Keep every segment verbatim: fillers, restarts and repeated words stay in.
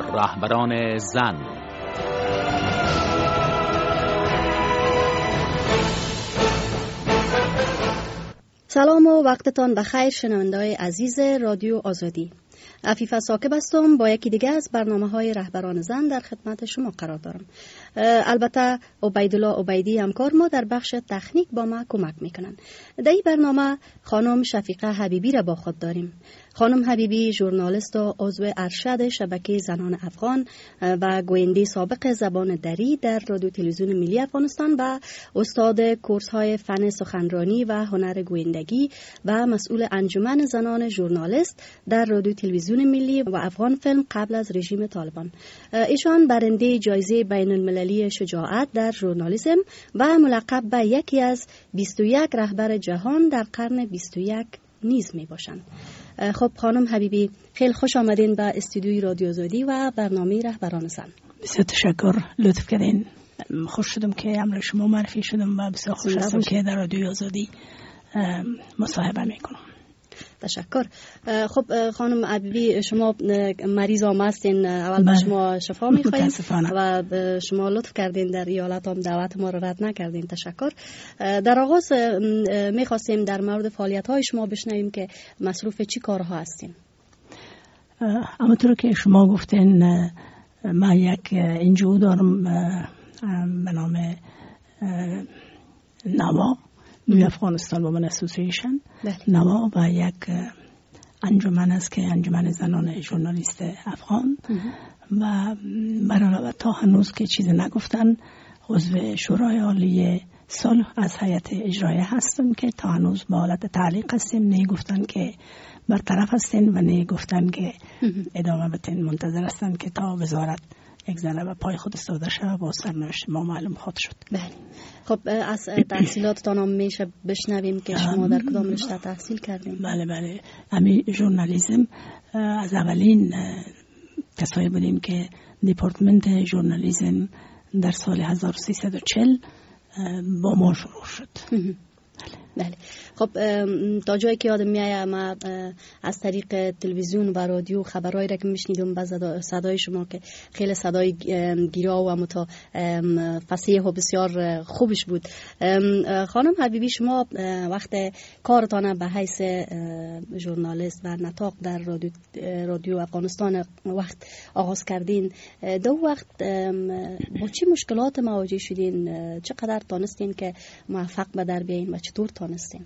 رهبران زن. سلام و وقتتان بخیر شنونده‌های عزیز رادیو آزادی. عفیفه ساکب هستم، با یکی دیگه از برنامه‌های رهبران زن در خدمت شما قرار دارم. البته عبیدالله عبیدی همکار ما در بخش تکنیک با ما کمک میکنن. در این برنامه خانم شفیقه حبیبی را با خود داریم. خانم حبیبی ژورنالیست و عضو ارشد شبکه زنان افغان و گوینده سابق زبان دری در رادیو تلویزیون ملی افغانستان و استاد کورس‌های فن سخنرانی و هنر گویندگی و مسئول انجمن زنان ژورنالیست در رادیو تلویزیون ملی و افغان فیلم قبل از رژیم طالبان. ایشان برنده جایزه بین المللی شجاعت در ژورنالیسم و ملقب به یکی از بیست و یک رهبر جهان در قرن بیست و یک نیز می باشند. خب خانم حبیبی، خیلی خوش آمدین به استودیوی رادیو آزادی و برنامه رهبران زن. بسیار تشکر، لطف کردین. خوش شدم که امروز شما معرفی شدم و بسیار خوش هستم که در رادیو آزادی مصاحبه میکنم. تشکر. خب خانم حبیبی، شما مریض هم هستین، اول به شما شفا میخواییم و شما لطف کردین در ایالت هم دعوت ما رو رد نکردین. تشکر. در آغاز میخواستیم در مورد فعالیت های شما بشنویم که مصروف چی کارها هستین. همونطور که شما گفتین، من یک انجیو دارم به نام نوا، نیو افغانستان وومن اسوسییشن نوا، و یک انجمن است که انجمن زنان ژورنالیست افغان و برای تا هنوز که چیز نگفتن عضو شورای عالی صلح از هیئت اجرایه هستم که تا هنوز با حالت تعلیق هستیم. نه گفتن که برطرف هستین و نه گفتن که ادامه بدین، منتظر هستن که تا وزارت یک ذره به پای خود استفاده شد با سرنوشت ما معلوم خود شد. بله. خب از تحصیلاتتان هم میشه بشنویم که شما در کدام رشته تحصیل کردین؟ بله بله، همین ژورنالیسم از اولین کسایی بودیم که دیپارتمنت ژورنالیسم در سال هزار و سیصد و چهل با ما شروع شد. بله. خب تا جایی که یادم میاد ما از طریق تلویزیون و رادیو خبرایی را که میشنیدم با صدای شما که خیلی صدای گیرا و متا فصیح و بسیار خوبش بود. خانم حبیبی، شما وقت کارتان به حیث ژورنالیست و نطاق در رادیو, رادیو افغانستان وقت آغاز کردین، دو وقت با چه مشکلات مواجه شدین؟ چقدر تانستین که موفق به در بیاین و چطور تانستین؟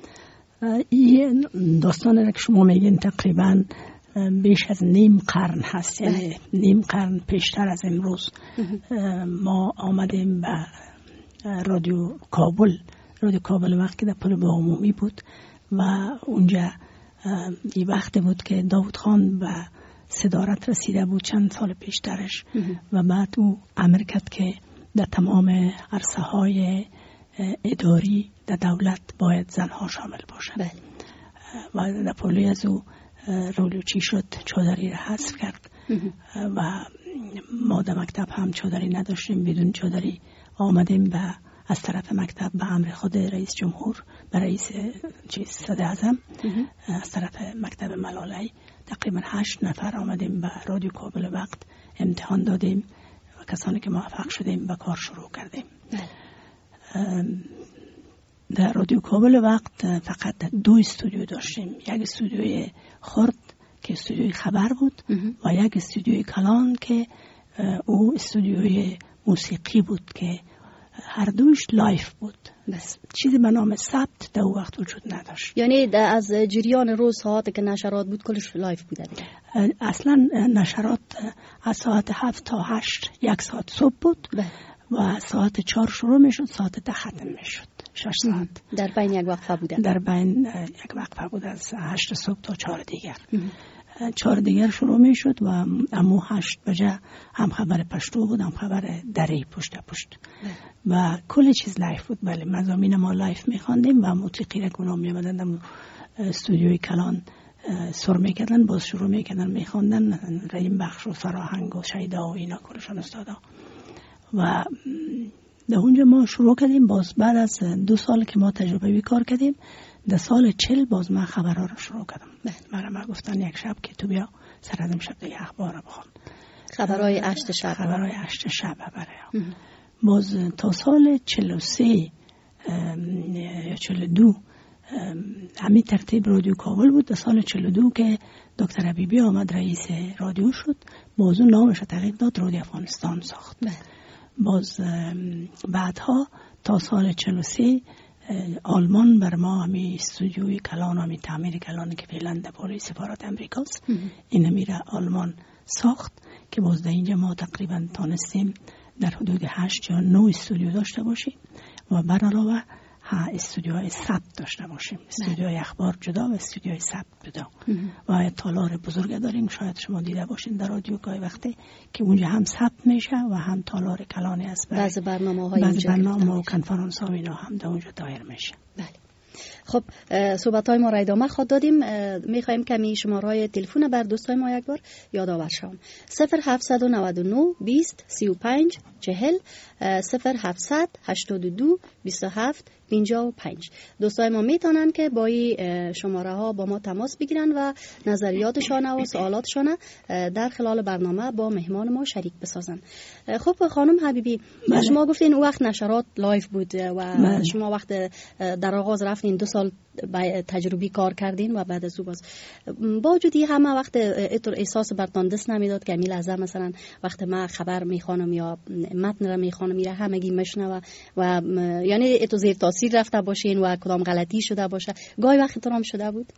این داستانی را که شما میگین تقریبا بیش از نیم قرن هست، یعنی نیم قرن پیشتر از امروز. ما آمدیم به رادیو کابل. رادیو کابل وقتی در پل عمومی بود و اونجا این وقت بود که داود خان به صدارت رسیده بود چند سال پیشترش و بعد او امر کرد که در تمام عرصه های اداری در دولت باید زنها شامل باشند. و در پولی از او رولوچی شد، چادری را حذف کرد و ما در مکتب هم چادری نداشتیم. بدون چادری آمدیم به از طرف مکتب به امر خود رئیس جمهور، به رئیس چیز صدر اعظم، از طرف مکتب ملالی تقریبا هشت نفر آمدیم به رادیو کابل وقت امتحان دادیم و کسانی که موفق شدیم به کار شروع کردیم. در رادیو کابل وقت فقط دو استودیو داشتیم. یک استودیوی خرد که استودیوی خبر بود و یک استودیوی کلان که او استودیوی موسیقی بود که هر دوش لایف بود. بس چیزی به نام ثبت در وقت وجود نداشت. یعنی از جریان روز ساعت که نشرات بود کلش لایف بوده دیگه؟ اصلا نشرات از ساعت هفت تا هشت یک ساعت صبح بود و ساعت چهار شروع می شد، ساعت ده ختم می شد، شش ساعت. در بین یک وقفه بوده؟ در بین یک وقفه بود از هشت صبح تا چهار دیگر. چهار دیگر شروع می شد و امو هشت بجه هم خبر پشتو بود، هم خبر دری پشت پشت و کل چیز لایف بود. بله، مضامین ما لایف می خواندیم و موسیقی را کنام می آمدن استودیوی کلان سر می کردن، باز شروع می کردن می خواندن ریم بخش و فراهنگ و شیدا و اینا کلشان استادا و در اونجا ما شروع کردیم. باز بعد از دو سال که ما تجربه کار کردیم، در سال چل باز من خبرها رو شروع کردم. مرا ما گفتن یک شب که تو بیا سر از امشب دیگه اخبار رو بخون. خبرهای هشت شب خبرهای هشت شب برای باز تا سال چهل و سه یا چهل و دو همین ترتیب رادیو کابل بود. در سال چهل و دو که دکتر حبیبی آمد رئیس رادیو شد، باز اون نامش تغییر داد، رادیو افغانستان ساخت. باز بعدها تا سال چهل و سه آلمان بر ما همی استودیوی کلان، همی تعمیر کلانی که فعلا در بالای سفارت امریکاست، این همیره آلمان ساخت که باز در اینجا ما تقریبا تانستیم در حدود هشت یا نه استودیو داشته باشیم و بر علاوه استودیوهای ثبت داشته باشیم، استودیوهای اخبار جدا و استودیوهای ثبت جدا. و تالار بزرگ داریم، شاید شما دیده باشین در رادیو گاهی وقتی که اونجا هم ثبت میشه و هم تالار کلانی است. بعضی برنامه‌های بعضی برنامه و کنفرانس ها اینا هم در اونجا دایر میشه. بله. خب صحبت های ما را ادامه خواهد دادیم. میخوایم کمی شماره تلفن بر دوستای ما یک بار یادآور شوم. صفر هفتصد و نود و نه بیست سی و پنج چهل صفر هفتصد هشتاد و دو بیست و هفت پنجاه و پنج. دوستای ما میتونن که با این شماره ها با ما تماس بگیرن و نظریاتشان و سوالاتشان در خلال برنامه با مهمان ما شریک بسازن. خب خانم حبیبی، بله. شما گفتین اون وقت نشرات لایف بود و بله. شما وقت در آغاز رفتین دو سال تجربی کار کردین و بعد از او باز با وجودی همه وقت اتر احساس برتان دست نمیداد که می لحظه مثلا وقت ما خبر میخوانم یا متن را میخوانم میره همگی مشنوه و یعنی اتو زیر تاثیر رفته باشین و کدام غلطی شده باشه، گاهی وقت ترام شده بود؟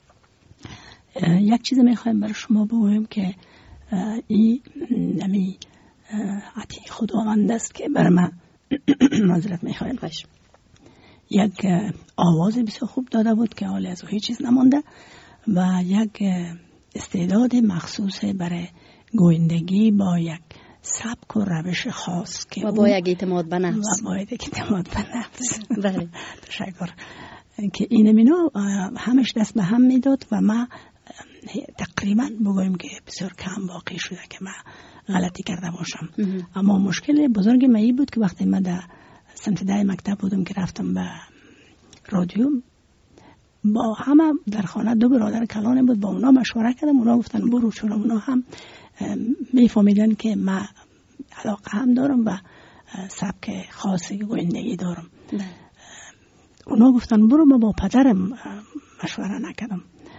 یک چیز میخوایم برای شما بگویم که این نمی عطی خداوند است که برای من معذرت میخوایم باش یک آواز بسیار خوب داده بود که حالی از او هیچ چیز نمانده و یک استعداد مخصوص برای گویندگی با یک سبک و روش خاص که و با یک اعتماد به نفس و با یک اعتماد به نفس بله تشکر که این منو همش دست به هم میداد و ما تقریبا بگویم که بسیار کم واقع شده که من غلطی کرده باشم. اما مشکل بزرگ من این بود که وقتی من در سمت ده مکتب بودم که رفتم به رادیو، با همه در خانه دو برادر کلانه بود، با اونا مشوره کردم، اونا گفتن برو، چون اونا هم میفهمیدن که من علاقه هم دارم و سبک خاصی گویندگی دارم. اونا گفتن برو، ما با پدرم مشوره نکردم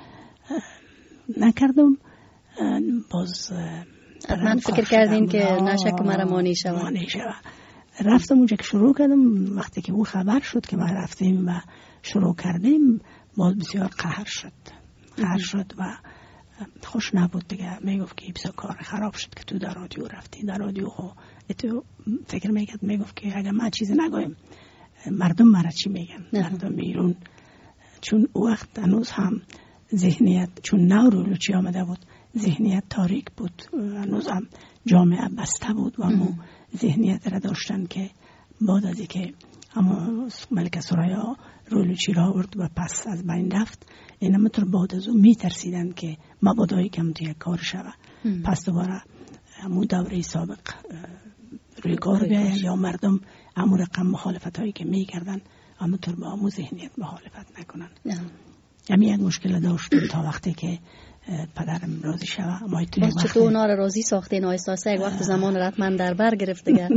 نکردم باز من فکر کردین که نشک مرا مانی شود. رفتم اونجا که شروع کردم، وقتی که او خبر شد که ما رفتیم و شروع کردیم باز بسیار قهر شد قهر شد و خوش نبود دیگه. میگفت که بسیار کار خراب شد که تو در رادیو رفتی، در رادیو خو تو فکر میکرد، میگفت که اگر ما چیزی نگویم مردم مرا چی میگن، مردم بیرون. چون او وقت هنوز هم ذهنیت، چون نو رولوچی آمده بود، ذهنیت تاریک بود، هنوز هم جامعه بسته بود و ما ذهنیت را داشتن که بعد از اینکه اما ملکه سرایا رولوچی را آورد و پس از بین رفت، اینا مطور بعد از او میترسیدن که مبادایی کم توی کار شود، پس دوباره همون دوره سابق روی کار بیاید یا مردم همون رقم مخالفت هایی که میکردن همونطور با همون ذهنیت مخالفت نکنن. همین یک مشکل داشتیم تا وقتی که پدرم راضی شود. ما باز چطور اونا را راضی ساختین؟ آیسته آیسته یک وقت زمان رات من در بر گرفت دیگه.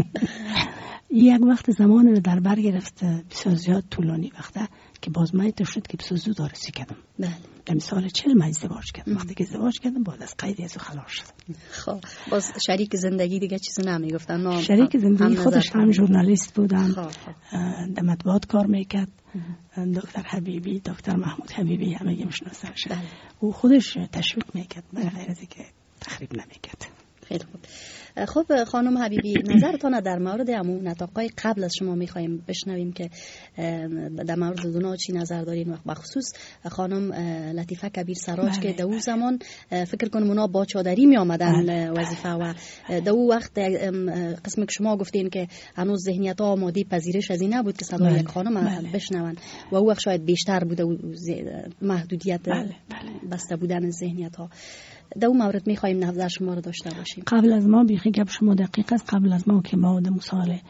یک وقت زمان رو در بر گرفت بسیار زیاد طولانی وقته که باز من تو شد که بسیار زود آرسی کردم. بله. در مثال چل من ازدواج کردم. وقتی که ازدواج کردم بعد از قیدی از او خلاص شدم. خب باز شریک زندگی دیگه چیزی نمیگفتن؟ نه شریک زندگی خودش هم ژورنالیست بودن، در مطبوعات کار میکرد. دکتر حبیبی، دکتر محمود حبیبی همه میشناسنش. او خودش تشویق میکرد برای غیر از اینکه تخریب نمیکرد. خیلی خوب. خب خانم حبیبی، نظرتان در مورد همون نطاقای قبل از شما میخوایم بشنویم که در مورد دونا چی نظر دارین و بخصوص خانم لطیفه کبیر سراج بله، که در اون زمان فکر کنم اونا با چادری می آمدن بله، وظیفه و در اون وقت قسمی که شما گفتین که هنوز ذهنیت ها آماده پذیرش از این نبود که صدای بله، یک خانم بله. بشنون و اون وقت شاید بیشتر بوده محدودیت بله، بله. بسته بودن ذهنیت ها. در اون مورد میخوایم نظر شما رو داشته باشیم. قبل از ما بیخی گپ شما دقیق است. قبل از ما که ما در سال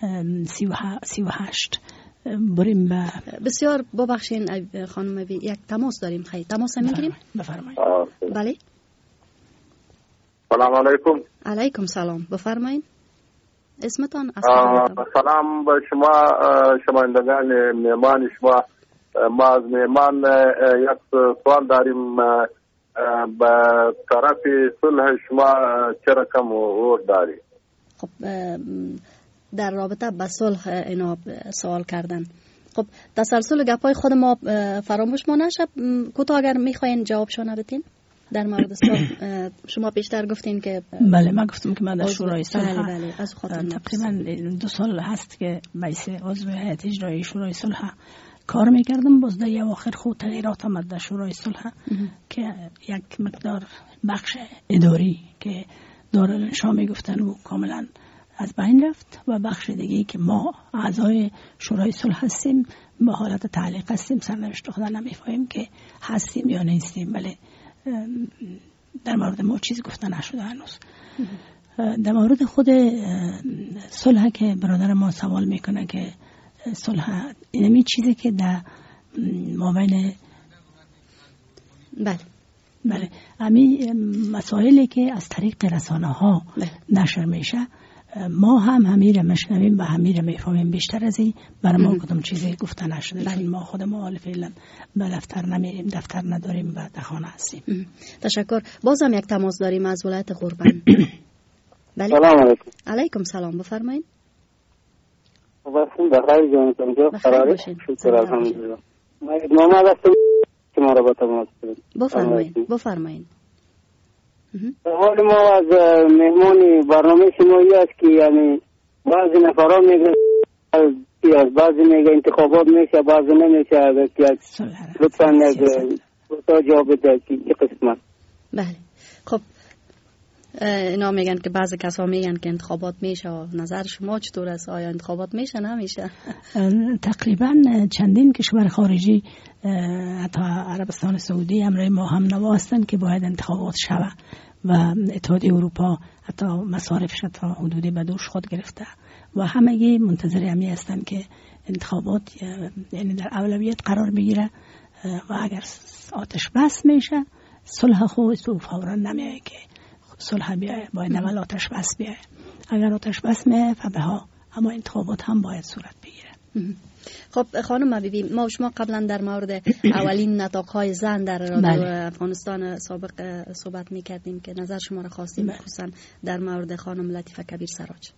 سی و هشت بریم به بسیار ببخشین خانم بی یک تماس داریم. خیلی تماس هم میگیریم؟ بفرمایید. بله سلام علیکم. علیکم سلام، بفرمایید. اسمتان؟ سلام به شما شنوندگان مهمان شما. ما از مهمان یک سوال داریم، به طرف صلح شما چه رقم ور داری؟ خب در رابطه با صلح اینا سوال کردن. خب تسلسل گپای خود ما فراموش ما نشه. کوتاه اگر میخواین جوابشو بدین در مورد صلح. شما بیشتر گفتین که بله، من گفتم که من در شورای صلح بله بله از خاطر تقریبا دو سال هست که بیس عضو هیئت اجرایی شورای صلح کار میکردم. باز در اواخر خود تغییرات آمد در شورای صلح که یک مقدار بخش اداری که دارالانشا میگفتن و کاملا از بین رفت و بخش دیگه که ما اعضای شورای صلح هستیم به حالت تعلیق هستیم، سرنوشت خدا نمیفهمیم که هستیم یا نیستیم. ولی در مورد ما چیزی گفتن نشده هنوز. در مورد خود صلح که برادر ما سوال میکنه که صلح اینمی چیزی که در مابین بله بله امی مسائلی که از طریق رسانه ها نشر میشه، ما هم همین مشنویم و همین میفهمیم. بیشتر از این برای ما کدام چیزی گفته نشده، چون ما خود ما فعلا به دفتر نمیریم، دفتر نداریم و در خانه هستیم. تشکر. بازم یک تماس داریم از ولایت غربن. بله. سلام علیکم. علیکم سلام، بفرمایید. واسم بخیر جانتون جو قراره شکر الحمدلله. ما ما هستم که ما را با تماس کنید. بفرمایید بفرمایید. حال ما از مهمانی برنامه شمایی است که یعنی بعضی نفران میگن از بعضی میگن انتخابات میشه، بعضی نمیشه. لطفا یک تا جواب بده که چه قسمت. بله خب اینا میگن که بعضی کسا میگن که انتخابات میشه. نظر شما چطور است؟ آیا انتخابات میشه نمیشه؟ تقریبا چندین کشور خارجی حتی عربستان سعودی همراه ما هم نوا هستند که باید انتخابات شود و اتحادیه اروپا حتی مصارفش تا حدودی به دوش خود گرفته و همگی منتظر همی هستند که انتخابات یعنی در اولویت قرار بگیره و اگر آتش بس میشه صلح خود فورا نمیایه که صلح بیایه، باید اول آتش بس بیایه. اگر آتش بس میایه فبها، اما انتخابات هم باید صورت بگیره. خب خانم بیبی، ما و شما قبلا در مورد اولین نطاق‌های زن در رادیو بله. افغانستان سابق صحبت می‌کردیم که نظر شما را خواستیم بله. خصوصا در مورد خانم لطیفه کبیر سراج.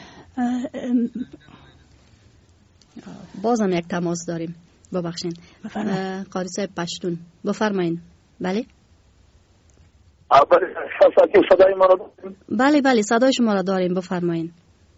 بازم یک تماس داریم، ببخشید. قاضی صاحب پشتون، بفرمایید. بله صدای ما را بله بله صدای شما را داریم، بفرمایید.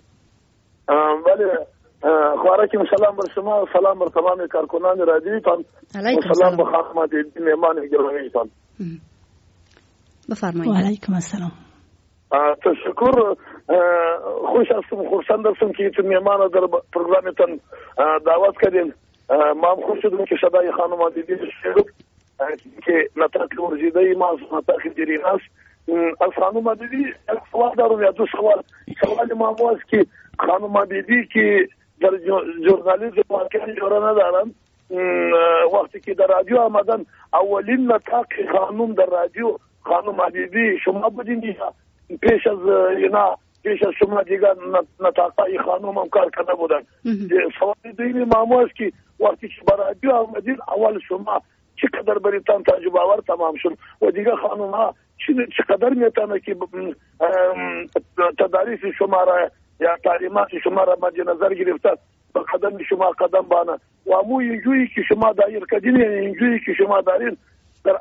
بله خوارکیم، سلام بر شما، سلام بر تمام کارکنان رادیوتان و سلام به خانم دیدی مهمان گرامیتان. بفرمایید. و علیکم السلام. تشکر. خوش هستم، خرسند هستم که ایتون مهمان در پروگرامتان دعوت کردین. ما هم خوش شدم که صدای خانم دیدی شنیدم که نطاق ورزیده ما از نطاق دیرین است. از خانم دیدی یک سوال دارم یا دو سوال. سوال ما است که خانم دیدی که در ژورنالیسم واقعا جوره ندارن، وقتی که در رادیو آمدن اولین نطاق خانم در رادیو خانم حبیبی شما بودین یا پیش از اینا پیش از شما دیگه نطاقای خانم هم کار کرده بودن؟ سوال دویمی ما است که وقتی که بر رادیو آمدین اول شما چقدر بریتان تجربه آور تمام شد و دیگه خانم ها چقدر میتونه که تداریس شما را یا تعلیمات شما را مد نظر گرفته به قدم شما قدم بانه و امو اینجوری که شما دایر کردین، اینجوری که شما دارین در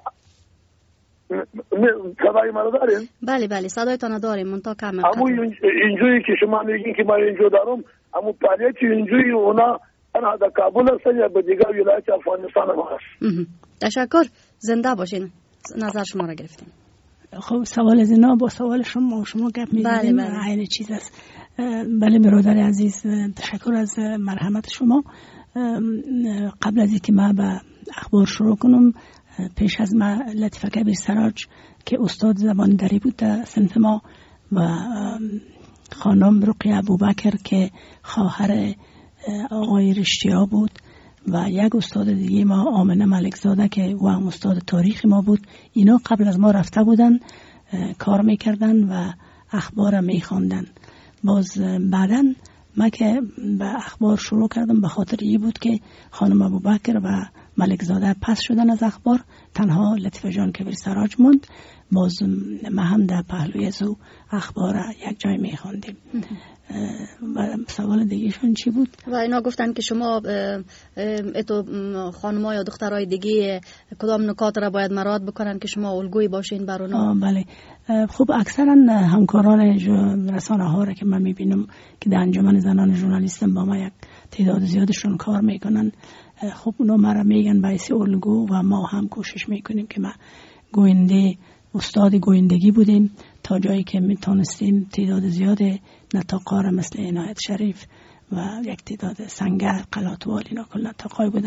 صدای ما دارین؟ بله بله صدایتان داریم منطقه کامل. امو اینجوری که شما میگین که ما اینجا دارم، امو فعالیت اینجوری اونا انا در کابل هستن یا به دیگر ولایت افغانستان هم هست. تشکر، زنده باشین، نظر شما را گرفتیم. خب سوال از اینا با سوال شما و شما گپ می‌زدیم، بله بله. عین چیز است. بله برادر عزیز، تشکر از مرحمت شما. قبل از اینکه ما به اخبار شروع کنم، پیش از ما لطیفه کبیر سراج که استاد زبان دری بود در صنف ما و خانم رقیه ابوبکر که خواهر آقای رشتیا بود و یک استاد دیگه ما آمنه ملکزاده که او هم استاد تاریخ ما بود، اینا قبل از ما رفته بودن کار میکردن و اخبار میخواندن. باز بعداً ما که به اخبار شروع کردم به خاطر این بود که خانم ابوبکر و ملک زاده پس شدن از اخبار، تنها لطیفه جان کبیر سراج موند. باز ما هم در پهلوی زو اخبار یک جای میخواندیم. و سوال دیگهشون چی بود؟ و اینا گفتن که شما اتو خانم‌ها یا دخترای دیگه کدام نکات را باید مراعات بکنن که شما الگویی باشین بر اونا؟ بله، خب اکثرا همکاران رسانه ها را که من میبینم که در انجمن زنان ژورنالیستم با ما یک تعداد زیادشون کار میکنن، خب اونا مرا میگن باعث الگو و ما هم کوشش میکنیم که ما گوینده استاد گویندگی بودیم تا جایی که میتونستیم تعداد زیاد نطاقا را مثل عنایت شریف و یک تعداد سنگر قلاتوال اینا کل نطاقای بودن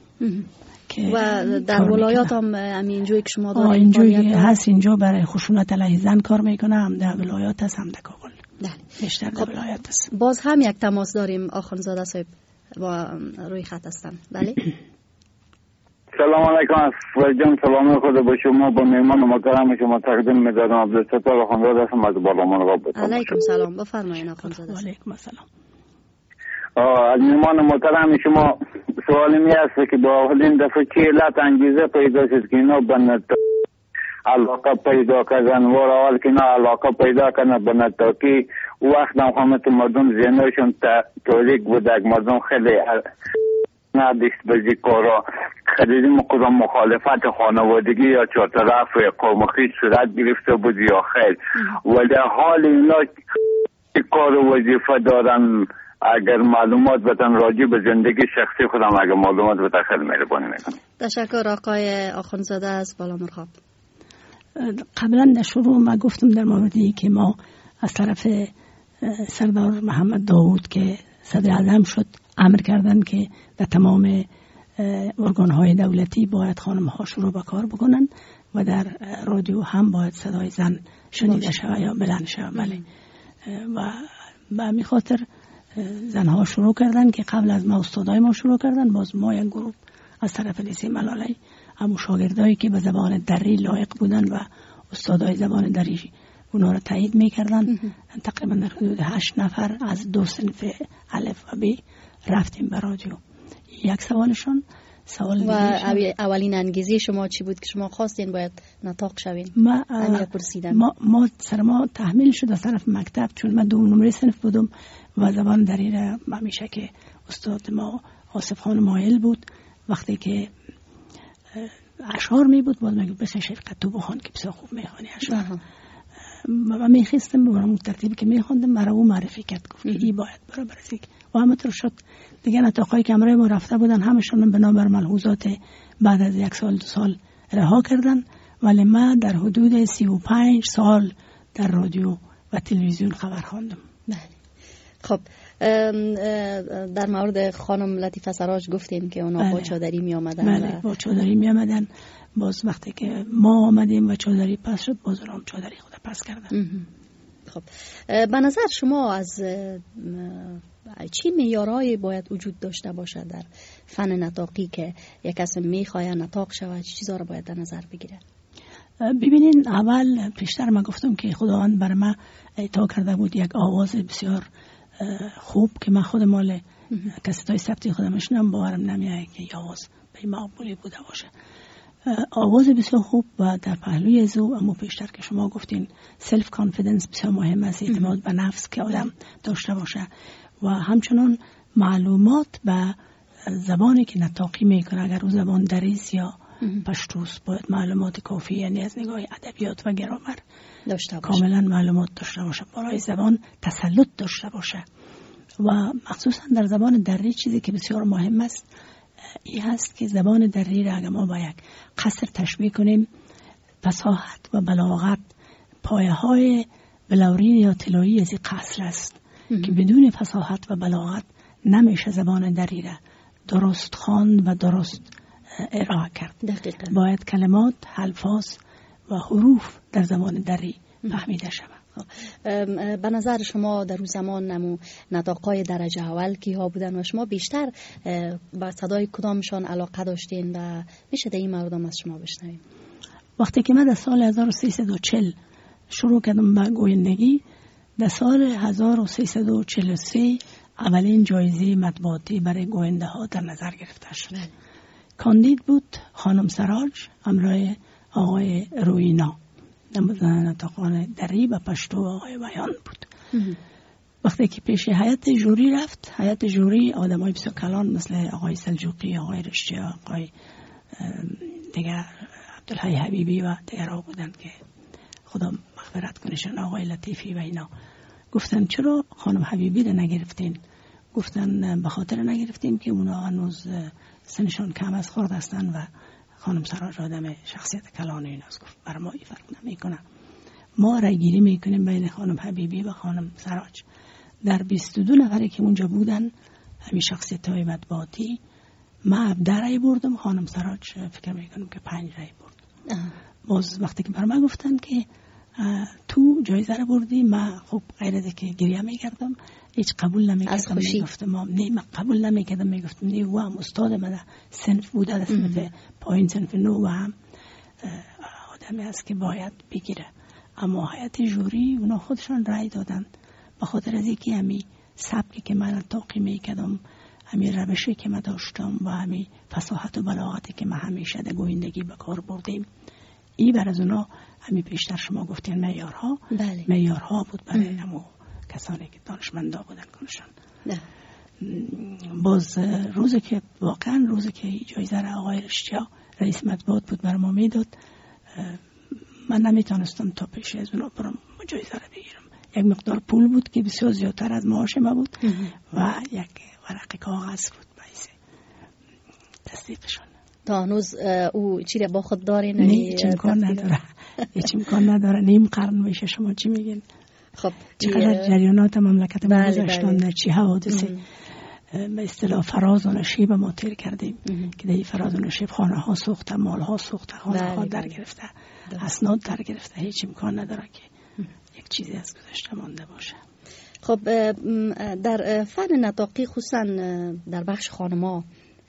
و در ولایات هم همینجوری که شما دارید اینجوری هست. اینجا برای خشونت علیه زن کار میکنه، هم در ولایات هست هم در کابل. بیشتر در ولایات هست. باز هم یک تماس داریم. آخوندزاده صاحب با روی خط هستن. بله سلام علیکم افضل سلام خدا با شما، با مهمان محترم شما تقدیم می‌دارم. عبدالستار آخوندزاده هستم از بالامان رابطه. علیکم سلام، بفرمایید آخوندزاده. علیکم السلام. از مهمان محترم شما سوالی می است که با اولین دفعه چه علت انگیزه پیدا شد که اینا به علاقه پیدا کردن و اول که اینا علاقه پیدا کردن به نطاقی وقت هم همه مردم ذهنشون تاریک بود، مردم خیلی نداشت به کارا خریدیم کدام مخالفت خانوادگی یا چهارطرف قوم خویش صورت گرفته بود یا خیر، ولی حال اینا کار وظیفه دارن. اگر معلومات بدن راجع به زندگی شخصی خودم اگر معلومات بدن خیلی مهربانی میکنم. تشکر آقای آخوندزاده از بالا مرغاب. قبلا در شروع ما گفتم در موردی که ما از طرف سردار محمد داوود که صدر اعظم شد امر کردن که در تمام ارگان‌های دولتی باید خانم‌ها شروع به کار بکنن و در رادیو هم باید صدای زن شنیده شود یا بلند شود. بله. و به همین خاطر زنها شروع کردن که قبل از ما استادای ما شروع کردن. باز ما یک گروه از طرف لیسه ملاله همون شاگردایی که به زبان دری لایق بودن و استادای زبان دری اونا رو تایید میکردن، تقریبا در حدود هشت نفر از دو صنف الف و ب رفتیم به رادیو. یک سوالشون سوال و اولین انگیزه شما چی بود که شما خواستین باید نطاق شوین؟ ما ما, ما سر ما تحمیل شد از طرف مکتب، چون من دو نمره صنف بودم و زبان دری را همیشه که استاد ما آصف خان مایل بود وقتی که اشعار می بود باید میگه بسه شرکت تو بخوان که بسیار خوب میخوانی اشعار و میخیستم برام ترتیبی که میخوندم مرا او معرفی کرد گفت ای باید برای برزیک و همه طور شد دیگه نطاقای که امرای ما رفته بودن همشون بنابر ملحوظات بعد از یک سال دو سال رها کردن، ولی من در حدود سی و پنج سال در رادیو و تلویزیون خبر خواندم. خب در مورد خانم لطیفه سراج گفتیم که اونا با چادری می آمدن. بله با چادری می آمدن. باز وقتی که ما آمدیم و چادری پس شد باز اونم چادری خود پس کردن. خب به نظر شما از چی معیارهایی باید وجود داشته باشه در فن نطاقی که یک کس میخواد نطاق شود؟ چه چیزا رو باید در نظر بگیره؟ ببینین اول پیشتر ما گفتم که خداوند بر ما عطا کرده بود یک آواز بسیار خوب که من خود مال کسیتای ثبتی خودم میشنم باورم نمیاد که آواز به مقبولی بوده باشه. آواز بسیار خوب و در پهلوی زو اما پیشتر که شما گفتین سلف کانفیدنس بسیار مهم است، اعتماد به نفس که آدم داشته باشه و همچنان معلومات به زبانی که نطاقی میکنه. اگر او زبان دریس یا پشتوس باید معلومات کافی یعنی از نگاه ادبیات و گرامر داشته باشه، کاملا معلومات داشته باشه، برای زبان تسلط داشته باشه و مخصوصا در زبان دری چیزی که بسیار مهم است این هست که زبان دری را اگر ما با یک قصر تشبیه کنیم فصاحت و بلاغت پایه های بلورین یا طلایی از این قصر است که بدون فصاحت و بلاغت نمیشه زبان دری را درست خواند و درست ارائه کرد. دقیقا. باید کلمات، الفاظ و حروف در زبان دری فهمیده شود. به نظر شما در اون زمان نمو نطاقای درجه اول کی ها بودن و شما بیشتر با صدای کدامشان علاقه داشتین و میشه در این مورد از شما بشنویم؟ وقتی که من در سال هزار و سیصد و چهل شروع کردم به گویندگی، در سال هزار و سیصد و چهل و سه اولین جایزه مطبوعاتی برای گوینده ها در نظر گرفته شد. کاندید بود خانم سراج همراه آقای روینا، نطقان دری و پشتو آقای بیان بود. وقتی که پیش هیئت جوری رفت، هیئت جوری آدمای بسیار کلان مثل آقای سلجوقی، آقای رشتی، آقای دیگر عبدالحی حبیبی و دیگرها بودند که خدا مغفرت کنشان، آقای لطیفی و اینا. گفتن چرا خانم حبیبی رو نگرفتین؟ گفتن به خاطر نگرفتیم که اونا هنوز سنشان کم از خورد هستن و خانم سراج آدم شخصیت کلان ایناست. گفت بر ما ای فرق نمیکنه، ما رای گیری میکنیم بین خانم حبیبی و خانم سراج. در بیست و دو نفری که اونجا بودن همین شخصیت های مطبوعاتی، من ده رای بردم، خانم سراج فکر میکنم که پنج رای برد. باز وقتی که بر من گفتن که تو جایزه رو بردی، من خب غیر از که گریه میکردم، هیچ قبول نمیکردم. میگفتم نه، من قبول نمیکردم. میگفتم نه، و هم استاد من صنف بوده، در صنف پایین، صنف نو، و هم آدمی است که باید بگیره. اما هیئت جوری اونا خودشان رای دادن به خاطر از اینکه همین سبکی که من تاقی میکردم، همین روشی که من داشتم و همین فصاحت و بلاغتی که من همیشه در گویندگی به کار بردیم، این بر از اونا همین پیشتر شما گفتین معیارها، بله. معیارها بود برای همو کسانی که دانشمندا بودن کنشان. باز روزی که واقعا روزی که جایزه را آقای رشتیا رئیس مطبوعات بود بر ما میداد، من نمیتونستم تا پیش از اونا برم جایزه را بگیرم. یک مقدار پول بود که بسیار زیادتر از معاش ما بود و یک ورق کاغذ بود باعث تصدیقشون. تا هنوز او چی را با خود داره؟ نه، هیچ امکان نداره. هیچ امکان نداره. نیم قرن میشه. شما چی میگین؟ خب چقدر جریانات مملکت ما گذشتن، در چی حوادثی به اصطلاح فراز و نشیب ما تیر کردیم که در این فراز و نشیب خانه ها سوخته، مال ها سوخته، خانه ها در گرفته، اسناد در گرفته. هیچ امکان نداره که یک چیزی از گذشته مانده باشه. خب در فن نطاقی خصوصا در بخش خانم‌ها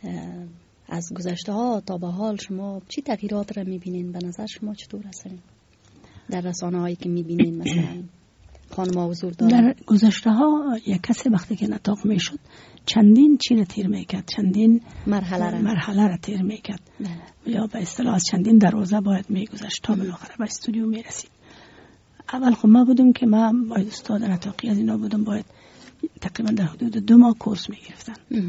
از گذشته ها تا به حال شما چی تغییرات را میبینین؟ به نظر شما چطور هستین در رسانه هایی که میبینین مثلا خانم‌ها حضور دارن؟ در گذشته ها یک کسی وقتی که نطاق میشد چندین چی را تیر میکرد، چندین مرحله را مرحله را تیر میکرد، یا به اصطلاح از چندین دروازه باید میگذشت تا بالاخره به استودیو میرسید. اول خب ما بودم که من باید استاد نطاقی از اینا بودم، باید تقریبا در حدود دو ماه کورس میگرفتن.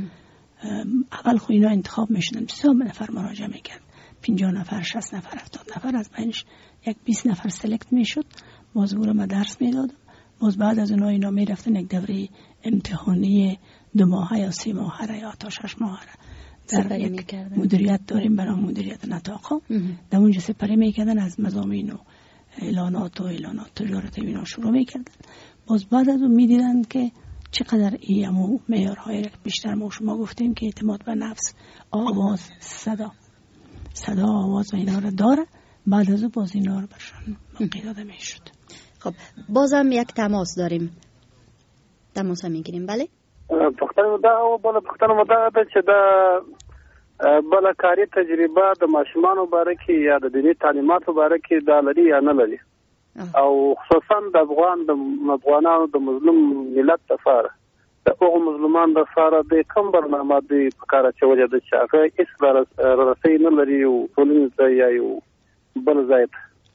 اول خب اینا انتخاب میشدن، بسیار نفر مراجعه میکرد، پنجاه نفر، شصت نفر، هفتاد نفر، از بینش یک بیست نفر سلکت میشد. باز او را من درس میدادم. باز بعد از اونها اینا میرفتن یک دوره امتحانی دو ماهه یا سه ماهه یا تا شش ماهه در یک مدیریت داریم برای مدیریت نطاق. در اونجا سپری میکردن، از مضامین و اعلانات و اعلانات تجارت اینا شروع میکردن. باز بعد از اون میدیدن که چقدر ایمو معیارهای را بیشتر ما شما گفتیم که اعتماد به نفس، آواز، صدا صدا آواز و اینا را داره. بعد از اون باز اینا را برشان موقع داده میشد. خب بازم یک تماس داریم، تماس هم میگیریم. بله پختن دا او بالا پختن مدا ده چې دا بالا کاری تجربه د ماشومان مبارک یا د دینی تعلیمات مبارک دا لري یا نه لري، او خصوصا د افغان د افغانانو د مظلوم ملت لپاره د هغو مظلومان لپاره د کوم برنامه دی په کار اچولې ده چې هغه هیڅ رسۍ نه لري او ټولنیز ځای یا یو بل ځای.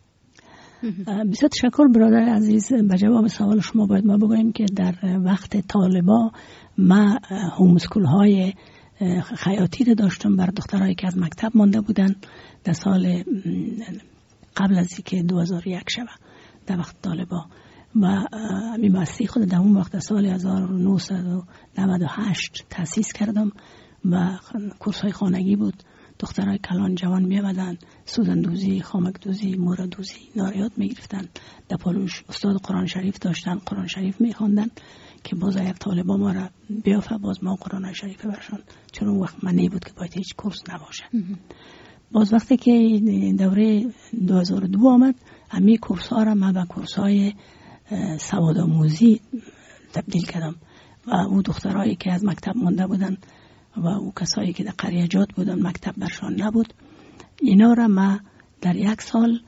بسیار تشکر برادر عزیز. به جواب سوال شما باید ما بگویم که در وقت طالبا ما هوم اسکول های خیاطی رو داشتم برای دخترایی که از مکتب مانده بودن در سال قبل از اینکه دو هزار و یک شوه، در وقت طالبا. و همین بسته خود در اون وقت سال هزار و نهصد و نود و هشت تأسیس کردم و کورس های خانگی بود. دخترای کلان جوان می آمدن، سوزن دوزی، خامک دوزی، مورا دوزی ناریات می گرفتن. در پالوش استاد قرآن شریف داشتن، قرآن شریف می خواندن که باز اگر طالبا ما را بیافه باز ما قرآن شریف برشان، چون اون وقت منی بود که باید هیچ کورس نباشه. باز وقتی که دوره دو هزار و دو آمد، همین کورس ها را من به کورس های سوادآموزی تبدیل کردم و او دخترایی که از مکتب مانده بودن و او کسایی که در قریجات بودن مکتب برشان نبود، اینا را ما در یک سال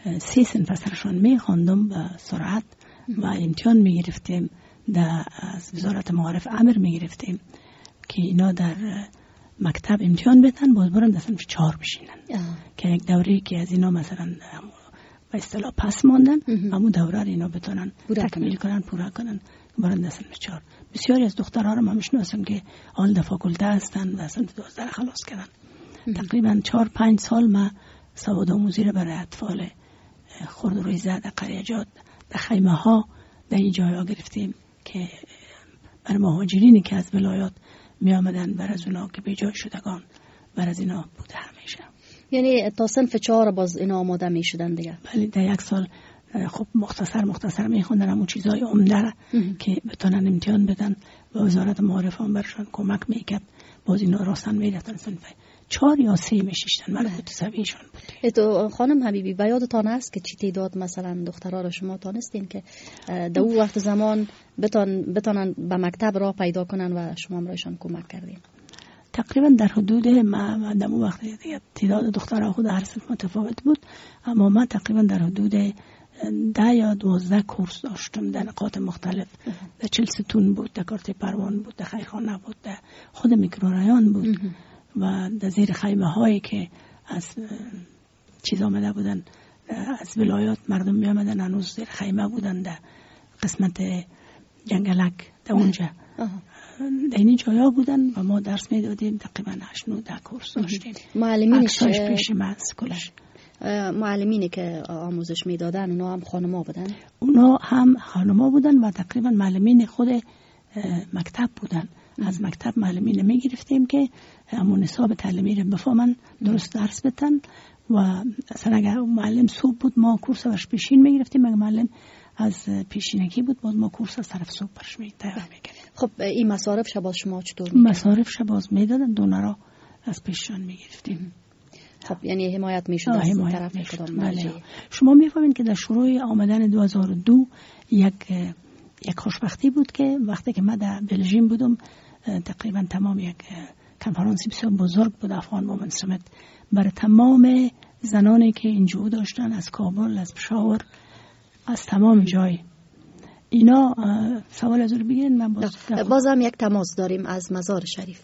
سه صنف سرشان می خواندم به سرعت و امتحان می گرفتیم. در از وزارت معارف امر می گرفتیم که اینا در مکتب امتحان بدن، باز برن در صنف چهار بشینن که یک دوره که از اینا مثلا به اصطلاح پس ماندن همون دوره رو اینا بتونن تکمیل کنن، پورا کنن، برن در صنف چهار. بسیاری از دخترها رو من میشناسم که حال در فاکولته هستن و صنف دوازده خلاص کردن. تقریبا چهار پنج سال ما سواد آموزی رو برای اطفال خرد و ریزه در قریجات در خیمه ها در این جاها گرفتیم که برای مهاجرینی که از ولایات می آمدن، بر از اونا که بیجای شدگان بر از اینا بوده همیشه. یعنی تا صنف چهار باز اینا آماده می شدن دیگه؟ بله، در یک سال خب مختصر مختصر می خوندن همون چیزای عمده که بتونن امتحان بدن و وزارت معارف هم برشان کمک میکرد، باز اینا راستن میرفتن صنف چهار یا سه میشیشتن. من بود سویشون بود. تو خانم حبیبی و یادتان هست که چی تعداد مثلا دخترها رو شما تانستین که در اون وقت زمان بتان بتانن به مکتب را پیدا کنن و شما هم رایشان کمک کردین؟ تقریبا در حدود ما در اون وقت تعداد دخترها خود هر صنف متفاوت بود، اما من تقریبا در حدود ده یا دوازده کورس داشتم در نقاط مختلف. در چل ستون بود، در کارت پروان بود، در خیرخانه بود، در خود میکرورایان بود و در زیر خیمه هایی که از چیز آمده بودن از ولایات مردم می آمدن، هنوز زیر خیمه بودن در قسمت جنگلک در اونجا در این جایا بودن و ما درس می دادیم. تقریبا هشت نه ده کورس داشتیم. معلمینش پیش ماست کلش. معلمینی که آموزش می دادن اونا هم خانما بودن؟ اونا هم خانما بودن و تقریبا معلمین خود مکتب بودن. از مکتب معلمین می گرفتیم که همون حساب تعلیمی رو بفهمن، درست درس بدن و اصلا اگر معلم صبح بود ما کورس برش پیشین می گرفتیم، اگر معلم از پیشینگی بود باز ما کورس از طرف صبح برش می تیار می گرفتیم. خب این مصارف شباز شما چطور می کردن؟ مصارف شباز می دادن، دونارا از پیششان می گرفتیم. خب یعنی حمایت می شد از طرف کدام مرجع؟ شما می فهمید که در شروع آمدن دو هزار و دو یک یک خوشبختی بود که وقتی که من در بلژیم بودم تقریبا تمام یک کنفرانسی بسیار بزرگ بود افغان وومن سمیت برای تمام زنانی که اینجا داشتن، از کابل، از پشاور، از تمام جای. اینا سوال از رو بگیرین. من باز بازم یک تماس داریم از مزار شریف.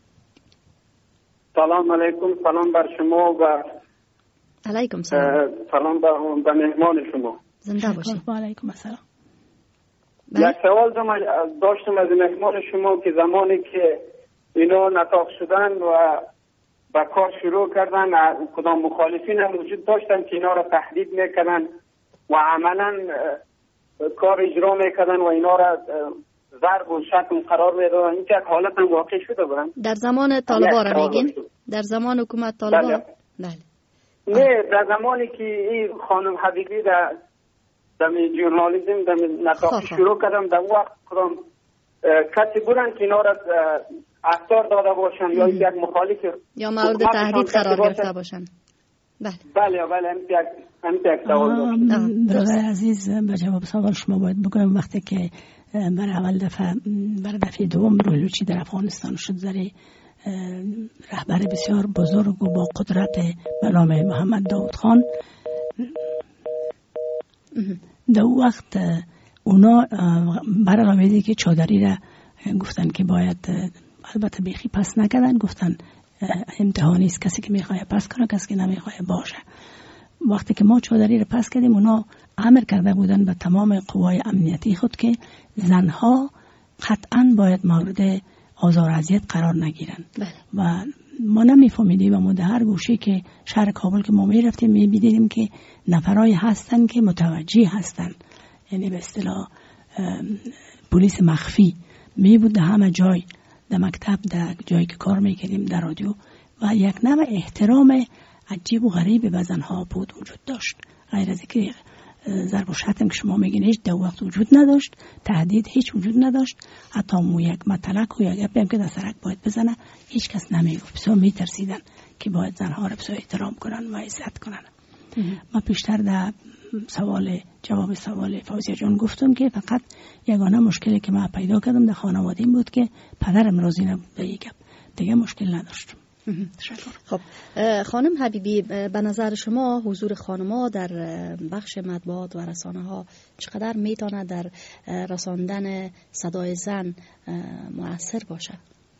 سلام علیکم. سلام بر شما و علیکم سلام. سلام به مهمان شما. زنده باشید. و علیکم السلام. یک سوال داشتم از مهمان شما که زمانی که اینا نطاق شدن و با کار شروع کردن، کدام مخالفین هم وجود داشتن که اینا را تهدید میکردن و عملا کار اجرا میکردن و اینا را ضرب و شتم قرار میدادن. این که حالت هم واقع شده بودن در زمان طالبان را میگین؟ در زمان حکومت طالبان؟ بله. نه، در زمانی که این خانم حبیبی در در ژورنالیسم در نطاق شروع کردم، در وقت کدام کسی بودن که اینا را اخطار داده باشن یا یک مخالف یا مورد تهدید قرار گرفته باشن؟ بله بله بله هم یک سوال داشتم. برادر عزیز، به جواب سوال شما باید بگویم وقتی که برای اول دفعه برای دفعه دوم روحلوچی در افغانستان شد، زری رهبر بسیار بزرگ و با قدرت به نام محمد داود خان، در اون وقت اونا برای علاوه که چادری را گفتن که باید، البته بیخی پس نکردن، گفتن امتحانی است، کسی که میخواه پس کنه، کسی که نمیخواه باشه. وقتی که ما چادری را پس کردیم، اونا امر کرده بودن به تمام قوای امنیتی خود که زنها قطعا باید مورد آزار و اذیت قرار نگیرن. بله. و ما نمیفهمیدیم و ما در هر گوشه که شهر کابل که ما میرفتیم میبینیم که نفرای هستن که متوجه هستن، یعنی به اصطلاح پلیس مخفی می بود در همه جای، در مکتب، در جایی که کار میکردیم، در رادیو، و یک نوع احترام عجیب و غریب به زنها بود وجود داشت. غیر از اینکه ضرب و شتم که شما میگین هیچ در وقت وجود نداشت، تهدید هیچ وجود نداشت، حتی مو یک مطلق و یک گپی هم که در سرک باید بزنه هیچ کس نمیگفت. بسیار میترسیدن که باید زنها را بسیار احترام کنن و عزت کنن. ما پیشتر در سوال جواب سوال فوزیه جان گفتم که فقط یگانه مشکلی که ما پیدا کردم در خانوادیم بود که پدرم راضی نبود به یک گپ، دیگه مشکل نداشتم. خب خانم حبیبی، به نظر شما حضور خانم‌ها در بخش مطبوعات و رسانه ها چقدر میتونه در رساندن صدای زن مؤثر باشه؟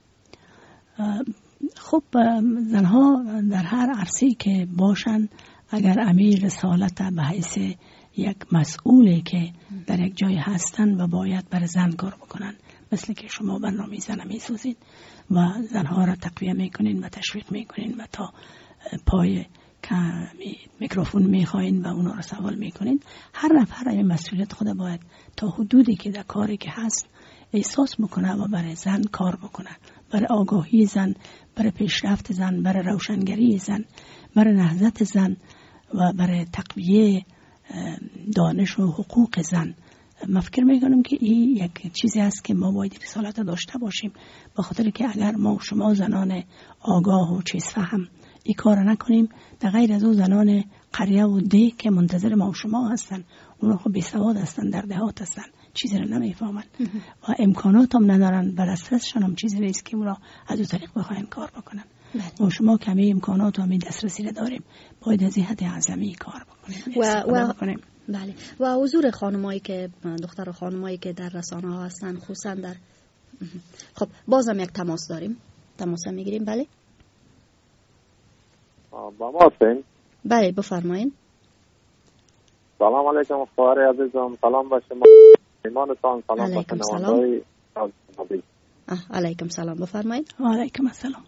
خب زنها در هر عرصه‌ای که باشن، اگر امیر رسالت به حیث یک مسئولی که در یک جای هستن و باید بر زن کار بکنن، مثل که شما برنامه زن میسازین و زنها را تقویه میکنین و تشویق میکنین و تا پای میکروفون میخواین و اونا را سوال میکنین، هر نفر این مسئولیت خود باید تا حدودی که در کاری که هست احساس بکنه و برای زن کار بکنه، برای آگاهی زن، برای پیشرفت زن، برای روشنگری زن، برای نهضت زن و برای تقویه دانش و حقوق زن. من فکر میکنم که این یک چیزی است که ما باید رسالت داشته باشیم، به خاطر که اگر ما شما زنان آگاه و چیز فهم این کار نکنیم، در غیر از او زنان قریه و ده که منتظر ما و شما هستن، اونا خب بی سواد هستن، در دهات هستن، چیزی رو نمیفهمن و امکانات هم ندارن، و دسترسشان هم چیزی نیست که اونا از اون طریق بخواین کار بکنن. ما شما کمی امکانات و همین دسترسی رو داریم، باید از این حد اعظمی کار بکنیم و, و بله. و حضور خانمایی که دختر و خانمایی که در رسانه ها هستن، خصوصا در خب بازم یک تماس داریم، تماس میگیریم. بله با ما هستین؟ بله بفرمایید. سلام علیکم خواهر عزیزم، سلام به شما ایمانتان، سلام به شنونده‌های نبی. علیکم سلام، بفرمایید. علیکم السلام.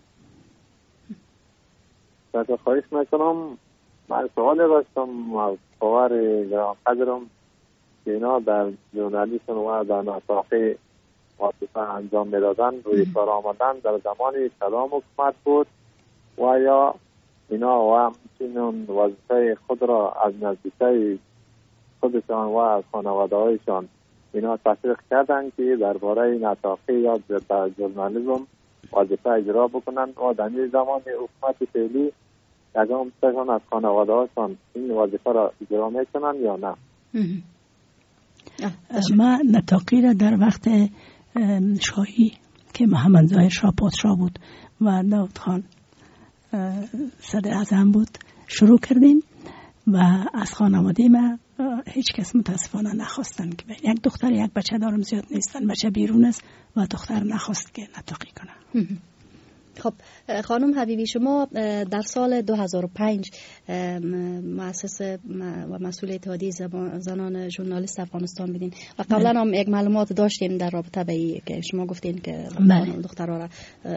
تشکر خواهش میکنم. من سوالی داشتم از خواهر گران قدرم که اینا در ژورنالیسم و در نطاقی وظیفه انجام میدادن، روی کار آمدن در زمان کدام حکومت بود و یا اینا و همچنین وظیفه خود را از نزدیکی خودشان و از خانواده هایشان اینا تشویق کردن که درباره نطاقی یا در ژورنالیسم وظیفه اجرا بکنن و در زمان حکومت فعلی یکم تشان از خانواده هاشان این وظیفه را اجرا میکنن یا نه؟ ما نطاقی را در وقت شاهی که محمد ظاهر شاه پادشاه بود و داود خان صدر اعظم بود شروع کردیم و از خانواده ما هیچ کس متاسفانه نخواستن که یک دختر یک بچه دارم زیاد نیستن، بچه بیرون است و دختر نخواست که نطاقی کنه. خب خانم حبیبی، شما در سال دو هزار و پنج مؤسس و مسئول اتحادیه زنان ژورنالیست افغانستان بودین و قبلا هم یک معلومات داشتیم در رابطه به این که شما گفتین که دخترها را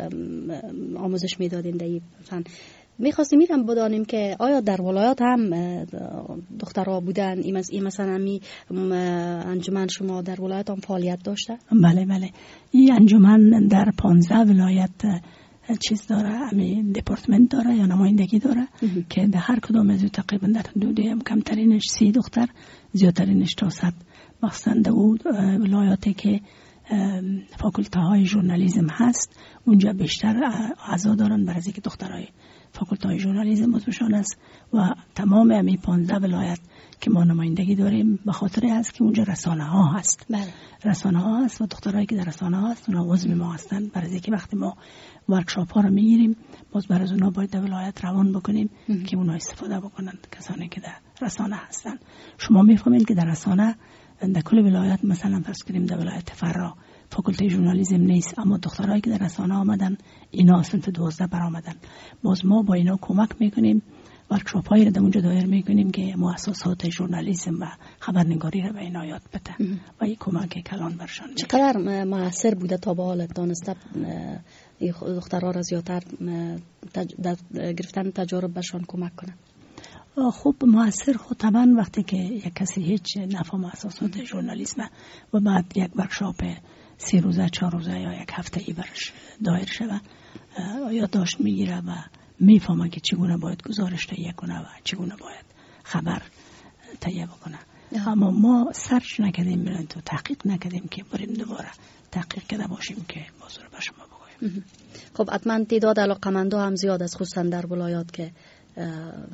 آموزش میدادین در این فن. میخواستیم میرم بدانیم که آیا در ولایات هم دخترها بودن؟ این مثلا می انجمن شما در ولایات هم فعالیت داشته؟ بله بله، این انجمن در پانزده ولایت چیز داره، همین دپارتمنت داره یا نمایندگی داره که در هر کدام از تقریبا در حدود کمترینش سی دختر، زیادترینش تا صد، مخصوصا در اون ولایاتی که فاکولته های ژورنالیسم هست اونجا بیشتر اعضا دارن، برای اینکه دخترای فاکولته های ژورنالیسم عضوشان است و تمام همین پانزده ولایت که ما نمایندگی داریم به خاطر است که اونجا رسانه ها هست. بله. رسانه ها هست و دخترایی که در رسانه ها هست اونا عضو ما هستن، برای اینکه وقتی ما ورکشاپ ها رو میگیریم باز برای اونا باید در ولایت روان بکنیم ام. که اونا استفاده بکنن، کسانی که در رسانه هستن. شما میفهمید که در رسانه در کل ولایت مثلا فرض کنیم در ولایت فرا فاکولته ژورنالیسم نیست، اما دخترایی که در رسانه آمدن اینا صنف دوازده برآمدن، باز ما با اینا کمک میکنیم، ورکشاپ هایی رو در اونجا دایر میکنیم که مؤسسات ژورنالیسم و خبرنگاری رو به اینا یاد بده و این کمک کلان برشان. چقدر موثر بوده تا به حال دانسته دخترها را زیادتر در گرفتن تجارب برشان کمک کنه؟ خب موثر خود طبعا وقتی که یک کسی هیچ نفهم اساسات ژورنالیسم و بعد یک ورکشاپ سه روزه چهار روزه یا یک هفته ای برش دایر شده یادداشت میگیره و میفهمه که چگونه باید گزارش تهیه کنه و چگونه باید خبر تهیه بکنه. اما ما سرچ نکردیم، بریم تو تحقیق نکردیم که بریم دوباره تحقیق کرده باشیم که موضوع رو به شما بگویم. خب حتما تعداد علاقمندا هم زیاد است، خصوصا در ولایات که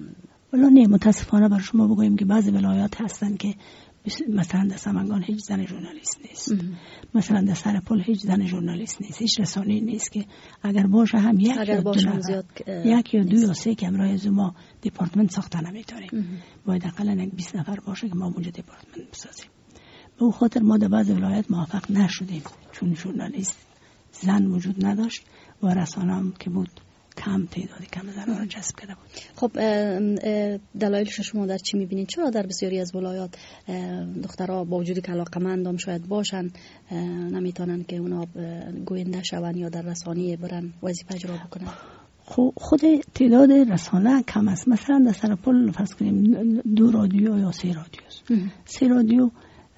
ولی نه، متاسفانه بر شما بگویم که بعضی ولایات هستن که مثلا در سمنگان هیچ زن ژورنالیست نیست، مثلا در سرپل هیچ زن ژورنالیست نیست، هیچ رسانه‌ای نیست که اگر باشه هم یک یا دو نفر، یک یا دو یا سه کمرای از ما دپارتمنت ساخته نمیتونیم. باید حداقل یک بیست نفر باشه که ما اونجا دپارتمنت بسازیم. به اون خاطر ما در بعضی ولایات موفق نشدیم چون ژورنالیست زن وجود نداشت و رسانه هم که بود کم تعداد کم زنان را جذب کرده بود. خب دلایلش شما در چی میبینید؟ چرا در بسیاری از ولایات دخترها با وجودی که علاقه‌مندام شاید باشن نمیتونن که اونا گوینده شون یا در رسانه برن وظیفه اجرا بکنن؟ خب خود تعداد رسانه کم است. مثلا در سرپل فرض کنیم دو رادیو یا سه رادیو است. سه رادیو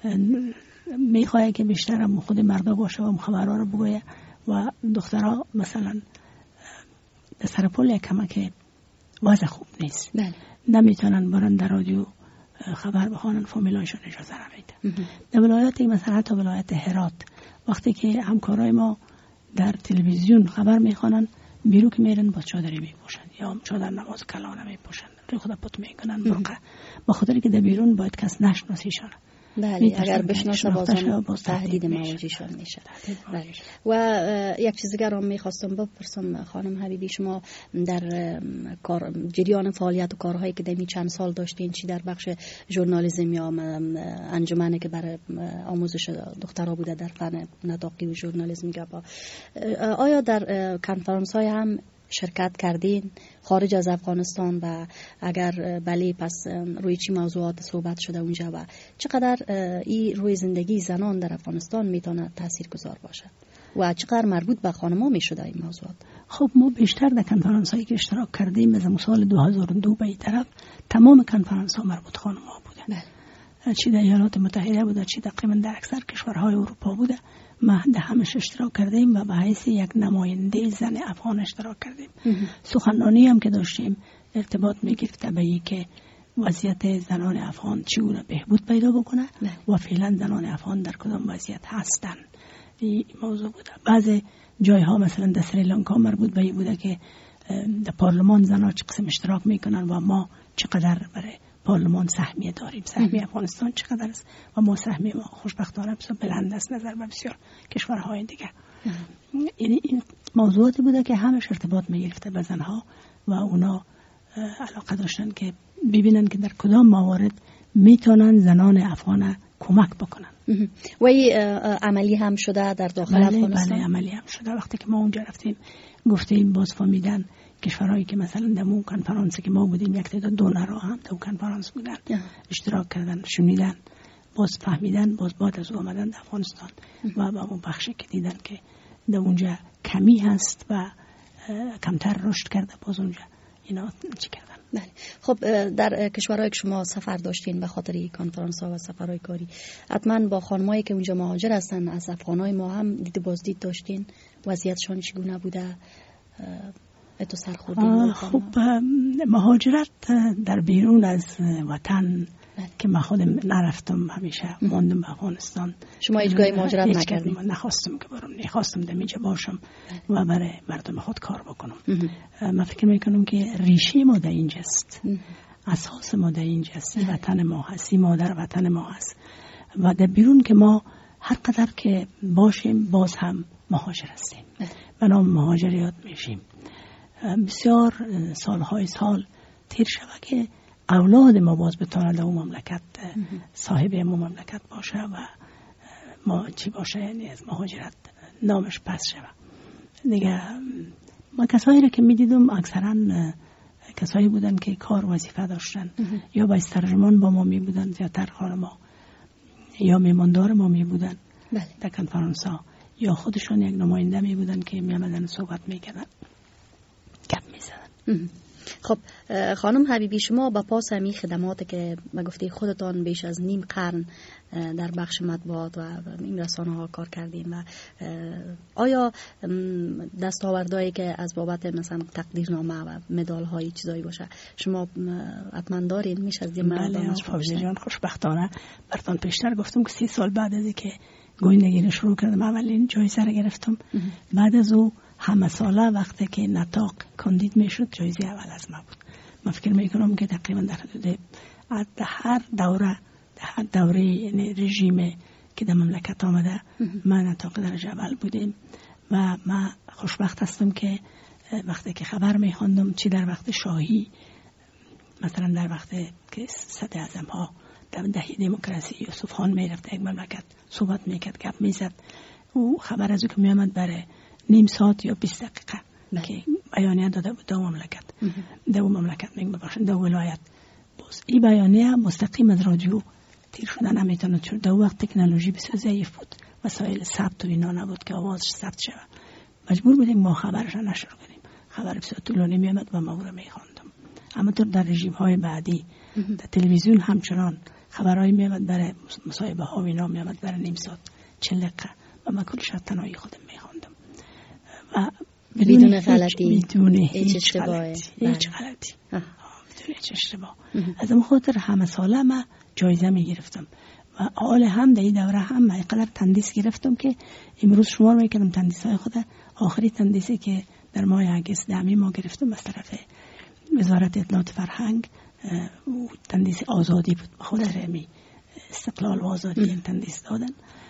میخواد که بیشتر هم خود مردا باشه و خبرها رو بگویه و دخترها مثلا در سرپل یک کمه که وضع خوب نیست، بله. نمیتونن برن در رادیو خبر بخوانن، فامیلایشون اجازه نمیده. در ولایت مثلا حتی ولایت هرات وقتی که همکارای ما در تلویزیون خبر میخوانن بیرو که میرن با چادری میپوشن یا چادر نماز کلانه میپوشن، روی خود پت میکنن برقه، با خاطر که در بیرون باید کس نشناسیشون. بله، اگر بشناسه بازم تهدید مواجهشون میشه. بله. و یک چیز دیگر هم میخواستم بپرسم خانم حبیبی، شما در کار جریان فعالیت و کارهایی که دمی چند سال داشتین، چی در بخش ژورنالیسم یا انجمنی که برای آموزش دخترها بوده در فن نطاقی و ژورنالیسم، آیا در کنفرانس های هم شرکت کردین خارج از افغانستان و اگر بله پس روی چی موضوعات صحبت شده اونجا و چقدر این روی زندگی زنان در افغانستان میتونه تاثیرگذار باشه و چقدر مربوط به خانم‌ها میشده این موضوعات؟ خب ما بیشتر در کنفرانس هایی که اشتراک کردیم از سال دو هزار و دو به این طرف تمام کنفرانس ها مربوط خانم‌ها بوده. بله. چی در ایالات متحده بوده، چی تقریبا در اکثر کشورهای اروپا بوده. ما در همش اشتراک کردیم و به حیث یک نماینده زن افغان اشتراک کردیم. سخنرانی هم که داشتیم ارتباط میگرفته به این که وضعیت زنان افغان چگونه بهبود پیدا بکنه و فعلا زنان افغان در کدام وضعیت هستن. این موضوع بوده. بعضی جایها مثلا در سریلانکا مربوط به این بوده که در پارلمان زنان چه قسم اشتراک میکنن و ما چقدر برای پارلمان سهمیه داریم، سهمیه افغانستان چقدر است و ما سهمیه ما خوشبختانه بسیار بلند است نظر به بسیار کشورهای دیگه. یعنی این موضوعاتی بوده که همش ارتباط میگرفته به زنها و اونا علاقه داشتن که ببینن که در کدام موارد میتونن زنان افغان کمک بکنن. و این عملی هم شده در داخل بله افغانستان؟ بله عملی هم شده. وقتی که ما اونجا رفتیم گفتیم باز فهمیدن کشورهایی که مثلا در اون کنفرانسی که ما بودیم یک تعداد دونرها هم در اون کنفرانس بودن اشتراک کردن، شنیدن، باز فهمیدن، باز بعد از آمدن در افغانستان و با اون بخشی که دیدن که در اونجا کمی هست و کمتر رشد کرده باز اونجا اینا چی کردن. بله. خب در کشورهایی که شما سفر داشتین به خاطر کنفرانس ها و سفرهای کاری حتما با خانمایی که اونجا مهاجر هستن از افغانای ما هم دید بازدید داشتین، وضعیتشون چگونه بوده؟ تو سرخوردین؟ خب مهاجرت در بیرون از وطن که من خودم نرفتم، همیشه ماندم به افغانستان. شما هیچ گاهی مهاجرت نکردین؟ من نخواستم که برم، نخواستم در اینجا باشم و برای مردم خود کار بکنم. من فکر میکنم که ریشه ما در اینجاست، اساس ما در اینجاست، این وطن ما هست، این مادر وطن ما هست و در بیرون که ما هر قدر که باشیم باز هم مهاجر هستیم، به نام مهاجریات میشیم. بسیار سالهای سال تیر شود که اولاد ما باز بتونه در اون مملکت صاحب اون مملکت باشه و ما چی باشه، یعنی از مهاجرت نامش پس شود دیگه. ما کسایی رو که میدیدم اکثرا کسایی بودن که کار وظیفه داشتن یا باید ترجمان با ما می بودن زیادتر خانما یا میماندار ما می بودن در کنفرانس ها یا خودشون یک نماینده می بودن که می آمدن صحبت می کردن گپ می زدن. خب خانم حبیبی، شما با پاس همی خدماتی که ما گفتی خودتان بیش از نیم قرن در بخش مطبوعات و این رسانه ها کار کردیم و آیا دستاوردهایی که از بابت مثلا تقدیرنامه و مدال هایی چیزایی باشه شما حتما دارین؟ میشه از این بله جان، خوشبختانه براتون پیشتر گفتم که سی سال بعد از اینکه گویندگی رو شروع کردم اولین جایزه رو گرفتم. بعد از او همه ساله وقتی که نطاق کاندید میشد جایزه اول از ما بود. من فکر میکنم که تقریبا در حدود در هر دوره در هر دوره یعنی رژیم که در مملکت آمده من تا درجه اول بودیم و من خوشبخت هستم که وقتی که خبر میخوندم چی در وقت شاهی، مثلا در وقت که صدر اعظم ها در دهه دموکراسی یوسف خان میرفت یک مملکت صحبت میکرد گپ میزد، او خبر از او که میامد برای نیم ساعت یا بیست دقیقه بله. که بیانیه داده بود دو مملکت دو مملکت میگم ببخشید دو ولایت، باز این بیانیه مستقیم از رادیو تیر شدن نمیتونه، چون دو وقت تکنولوژی بسیار ضعیف بود، وسایل ثبت و اینا نبود که آوازش ثبت شود، مجبور بودیم ما خبرش را نشر کنیم. خبر بسیار طولانی میامد و ما او را میخواندم. اما تو در رژیم های بعدی در تلویزیون همچنان خبرهای میامد برای مصاحبه ها و اینا میامد برای نیم ساعت چهل دقیقه و من کلش از تنهایی خودم میخواندم و بدون غلطی، بدون هیچ غلطی، هیچ غلطی، بدون هیچ اشتباه. از اون خاطر همه ساله من جایزه میگرفتم و حال هم در این دوره هم من اینقدر تندیس گرفتم که امروز شمار میکنم تندیس های خود. آخری تندیسی که در ماه اگست دهمی ما گرفتم از طرف وزارت اطلاعات فرهنگ، تندیس آزادی بود، به خاطر می استقلال و آزادی این تندیس دادن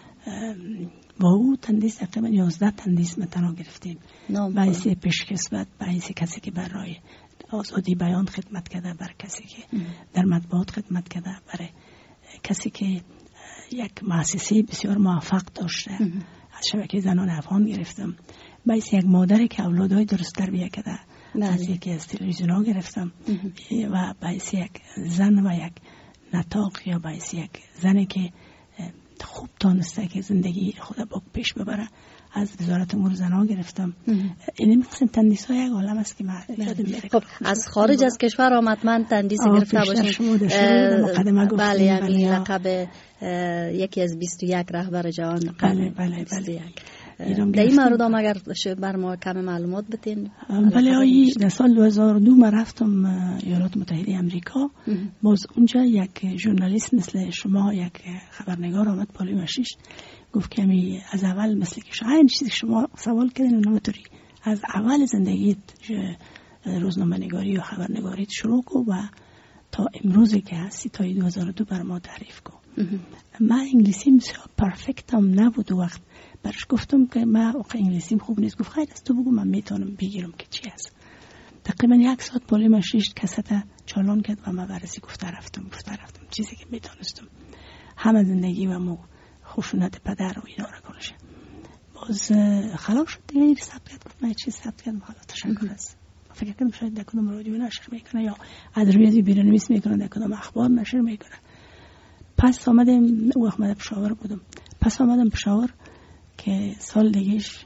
و او تندیس تقریبا یازده تندیس متنا گرفتیم. باعث پیشکسوت، باعث کسی که برای آزادی بیان خدمت کرده، برای کسی که در مطبوعات خدمت کرده، برای کسی که یک مؤسسه بسیار موفق داشته. از شبکه زنان افغان گرفتم، باعث یک مادری که اولادهای درست تربیت کرده، از یکی از تلویزیون ها گرفتم و باعث یک زن و یک نطاق یا باعث یک زنی که خوب تانسته که زندگی خود با پیش ببره از وزارت امور زنان گرفتم. این مثلا تندیس های یک عالم است که من یادم میره. خب از خارج از کشور آمد من تندیس گرفته باشیم. بله یعنی لقب یکی از بیست و یک رهبر جهان. بله بله بله. در این مورد هم اگر بر ما کم معلومات بتین. بله آیی در سال دو هزار و دو من رفتم ایالات متحده امریکا. باز اونجا یک ژورنالیست مثل شما، یک خبرنگار آمد پالوی مشیش، گفت که می از اول مثل که شما این چیزی که شما سوال کردین اونطوری از اول زندگیت روزنامه نگاری و خبرنگاریت شروع کن و تا امروزی که هستی تا دو هزار و دو بر ما تعریف کن. من انگلیسیم بسیار پرفکت هم نبود و وقت برش گفتم که من واقعا انگلیسیم خوب نیست. گفت خیلی از تو بگو من میتونم بگیرم که چی هست. تقریبا یک ساعت پالی مشیش کسته چالان کرد و من بررسی گفته رفتم گفته رفتم چیزی که میتونستم همه زندگی و مو خشونت پدر و اینا را کنشه. باز خلاص شد دیگه این ثبت کرد. گفت من چیز ثبت کردم حالا تشکر است. فکر کنم شاید در کدوم رادیو نشر میکنه یا از روی بیرونویس میکنه، در کدوم اخبار نشر میکنه. پس آمدم او احمد پشاور بودم. پس آمدم پشاور که سال دیگهش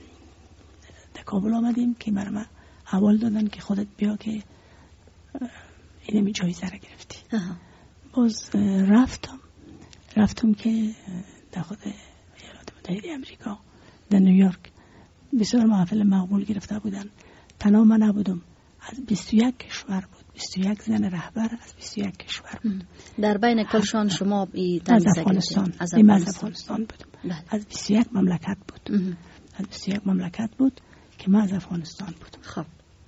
در کابل آمدیم که برای من حوال دادن که خودت بیا که اینمی جایزه را گرفتی. باز رفتم رفتم که در خود ایالات متحده امریکا در نیویورک بسیار محفل مقبول گرفته بودن. تنها من نبودم، از بیست و یک کشور بود، بیست و یک زن رهبر از بیست و یک کشور بود. در بین کلشان شما از افغانستان از افغانستان بودم. بله. از بیست و یک مملکت بود. اه. از بیست و یک مملکت بود که من از افغانستان بودم. خب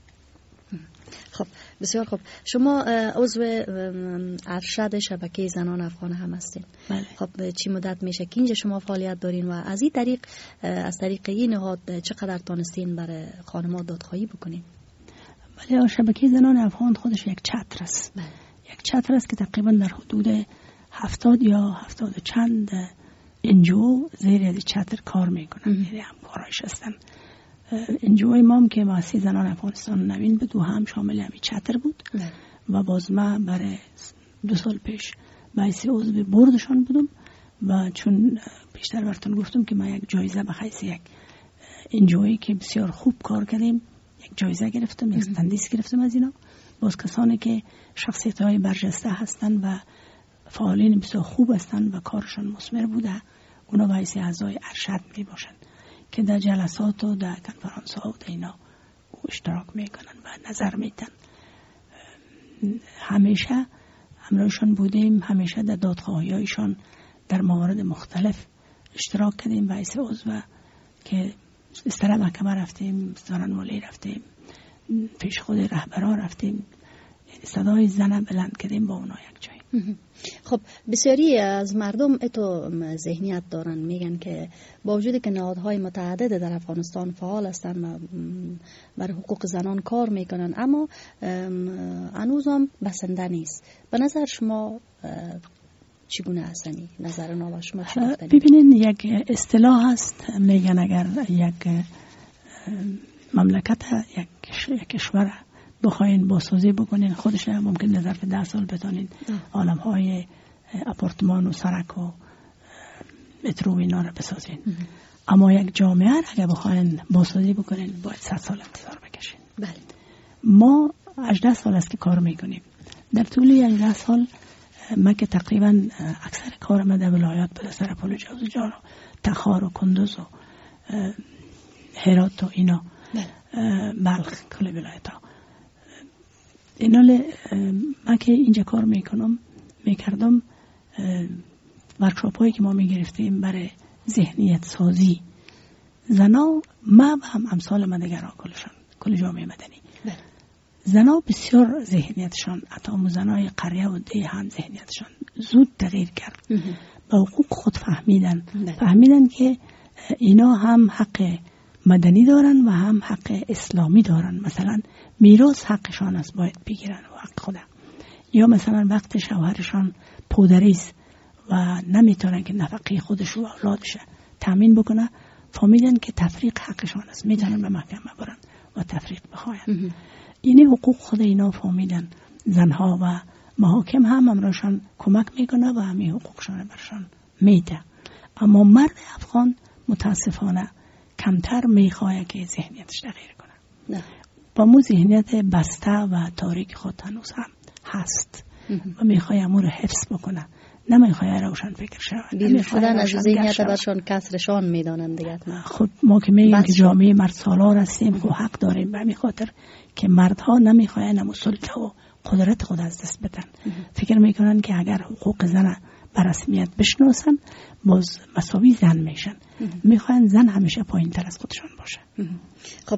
خب بسیار خوب. شما عضو ارشد شبکه زنان افغان هم هستین. بله. خب چی مدت میشه که اینجا شما فعالیت دارین و از این طریق از طریق این نهاد چقدر تانستین برای خانم‌ها دادخواهی بکنین؟ بله شبکه زنان افغان خودش یک چتر است. بله. یک چتر است که تقریبا در حدود هفتاد یا هفتاد چند انجو زیر از چتر کار میکنن. یعنی همکارایش هستن. انجوی مام که واسه زنان افغانستان نوین بود و هم شامل همین چتر بود. بله. و باز من برای دو سال پیش باعث عضو بردشان بودم و چون پیشتر براتون گفتم که من یک جایزه به حیث یک انجوی که بسیار خوب کار کردیم یک جایزه گرفتم، یک تندیس گرفتم از اینا. باز کسانی که شخصیت های برجسته هستن و فعالین بسیار خوب هستن و کارشان مثمر بوده اونا باعث اعضای ارشد می باشن که در جلسات و در کنفرانس ها و در اینا اشتراک میکنن و نظر میدن. همیشه همراهشان بودیم، همیشه در دادخواهی هایشان در موارد مختلف اشتراک کردیم باعث عضو که استر محکمه رفتیم، زارن والی رفتیم، پیش خود رهبران رفتیم، یعنی صدای زن بلند کردیم با اونا یک جایی. خب بسیاری از مردم اتو ذهنیت دارن، میگن که با وجودی که نهادهای متعدد در افغانستان فعال هستن و برای حقوق زنان کار میکنن، اما هنوز هم بسنده نیست. به نظر شما چگونه هستنی؟ نظر نالا شما چی؟ ببینین یک اصطلاح هست، میگن اگر یک مملکت یک کشور بخواین بازسازی بکنین، خودش ممکن در ظرف ده سال بتونین عالم های اپارتمان و سرک و مترو اینا رو بسازین. اما یک جامعه را اگر بخواین بازسازی بکنین باید صد سال انتظار بکشین. بله. ما هجده سال است که کار میکنیم. در طول هجده سال ما که تقریبا اکثر کار ما در ولایات بوده، سر پل جوزجان و تخار و کندوز و هرات و اینا، بلخ، کل ولایت ها. اینال من که اینجا کار میکنم میکردم، ورکشاپ هایی که ما میگرفتیم برای ذهنیت سازی زنا، ما و هم امثال من دیگر ها کلشان، کل جامعه مدنی زنا بسیار ذهنیتشان، حتی زنای قریه و ده هم ذهنیتشان زود تغییر کرد. با حقوق خود فهمیدن فهمیدن که اینا هم حق مدنی دارن و هم حق اسلامی دارن. مثلا میراث حقشان است، باید بگیرن و حق خدا. یا مثلا وقت شوهرشان پودریست و نمیتونن که نفقه خودش و اولادش تامین بکنه، فهمیدن که تفریق حقشان است، میتونن به محکمه برن و تفریق بخواین. اینی حقوق خود اینا فهمیدن زنها و محاکم هم امراشان کمک میکنه و همین حقوقشان برشان میده. اما مرد افغان متاسفانه کمتر میخواه که ذهنیتش تغییر کنه. با مو ذهنیت بسته و تاریک خود هنوز هم هست و میخواه امور رو حفظ بکنه، نمیخواه روشن فکر شود. بیرون شدن از ذهنیت برشان کسرشان میدانند دیگه. خب ما که میگیم که جامعه مرد سالار هستیم، خب حق داریم به همین خاطر که مردها نمیخواین هم سلطه و قدرت خود از دست بدن. فکر میکنن که اگر حقوق زن به رسمیت بشناسن باز مساوی زن میشن. میخواین زن همیشه پایین تر از خودشان باشه. خب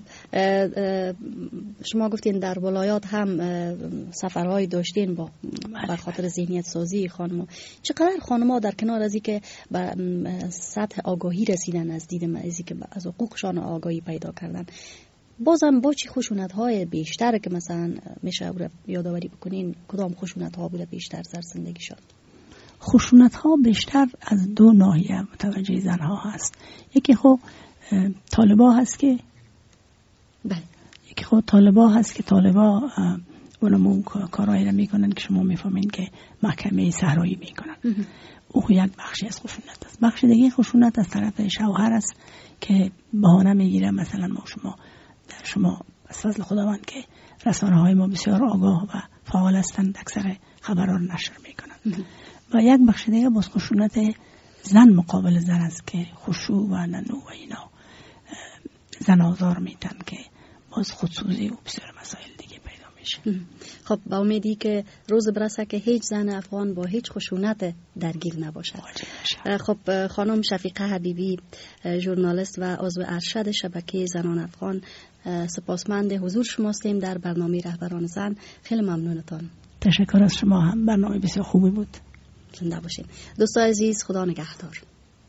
شما گفتین در ولایات هم سفرهای داشتین با بر خاطر ذهنیت سازی خانم. چقدر خانم‌ها در کنار از اینکه به سطح آگاهی رسیدن از دید از اینکه از حقوقشان آگاهی پیدا کردن، بازم با چی خشونت‌های بیشتر که مثلا میشه یادآوری بکنین، کدام خشونت‌ها بوده بیشتر در زندگیشان؟ خشونت‌ها بیشتر از دو ناحیه متوجه زنها هست. یکی خب طالبا هست که بله، یکی خب طالبا هست که طالبا اونمون کارهایی را میکنن که شما میفهمین که محکمه صحرایی میکنن. او یک بخشی از خشونت است. بخش دیگه خشونت از طرف شوهر است که بهانه میگیره. مثلا ما شما در شما از فضل خداوند که رسانه های ما بسیار آگاه و فعال هستند، اکثر خبرها رو نشر میکنن. و یک بخش دیگه باز خشونت زن مقابل زن است که خشوع و ننو و اینا زن آزار میتن که باز خودسوزی و بسیار مسائل دیگه پیدا میشه. خب با امیدی که روز برسه که هیچ زن افغان با هیچ خشونت درگیر نباشد. خب خانم شفیقه حبیبی، ژورنالیست و عضو ارشد شبکه زنان افغان، سپاسمند حضور شما هستیم در برنامه رهبران زن. خیلی ممنونتان. تشکر از شما، هم برنامه بسیار خوبی بود. زنده باشین. دوستان عزیز، خدا نگهدار.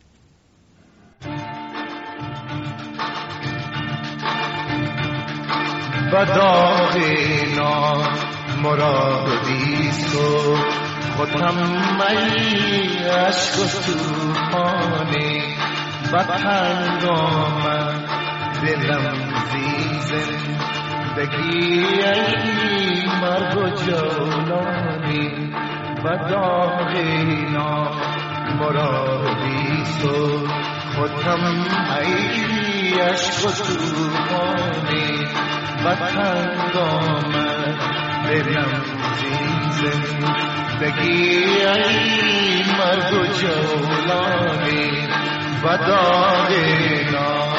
بداغینا مرادیست و خودم می عشق و توفانی وطن دامن دلم زیزن بگی ای مرگ و جولانی بداغینا مرادیست و خودم ای عشق و توفانی وطن دامن دلم زیزن بگی ای مرگ و جولانی و داغینا.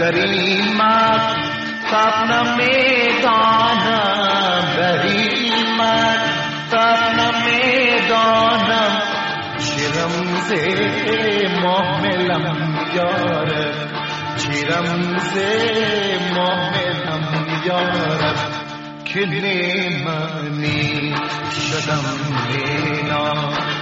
در این مکتب نمیدانم، در این مکتب نمیدانم چه رمز محملم یارب، چه رمز محملم یارب که نیمانی شدم لیلا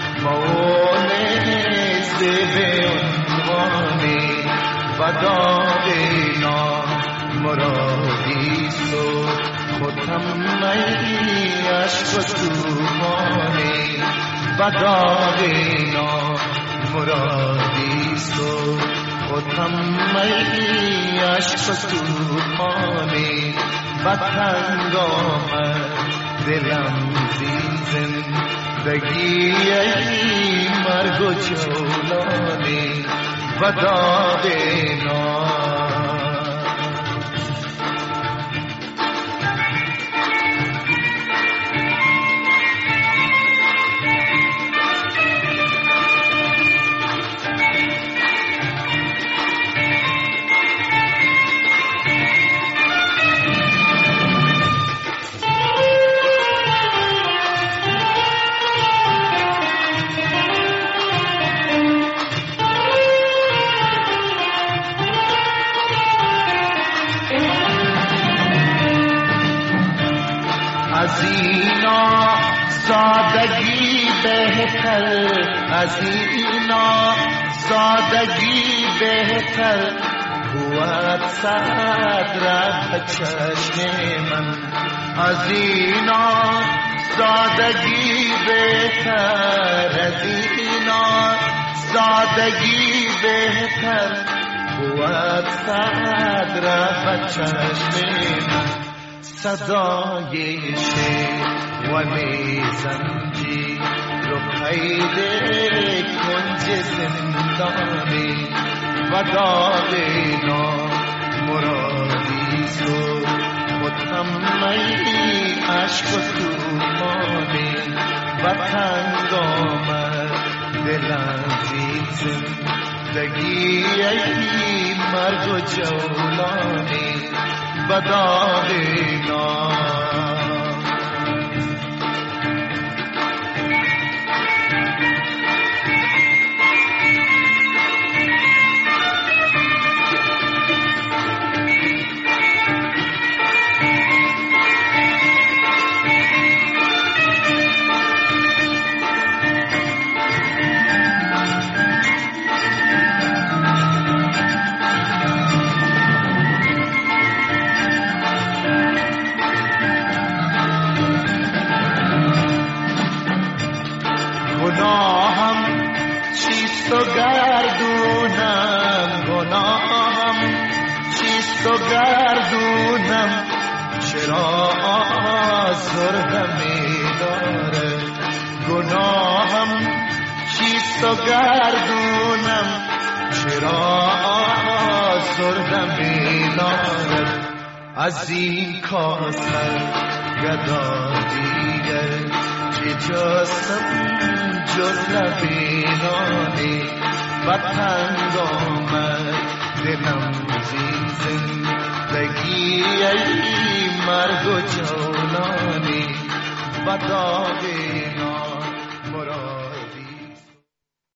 مونه زیب عنوانی بداغینا مرادی سو خودم می عشق و توفانی بداغینا مرادی سو خودم می عشق و توفانی بطنگ آمد دلم زی زندگی ای مرگ و جولانی و داغینا. از اینا سادگی بهتر، از اینا سادگی بهتر بود صدر چشم من، از اینا سادگی بهتر، از اینا سادگی بهتر بود صدر چشم من. صدای شعله زنجیر رو قید کنج زندانی و داغینا مرادی سو متمی عشق و توفانی و تنگ آمد دلم زی زندگی ای مرگ و جولانی و داغینا. گناهم چیست و گردونم، گناهم چیست و گردونم چرا آزردم می‌داره، گناهم چیست و گردونم چرا آزردم می‌داره. از این کاسر گدا دیگر چه جستم جز لبینانی و تنگ آمد دلم زی زندگی ای مرگ و جولانی و داغینا.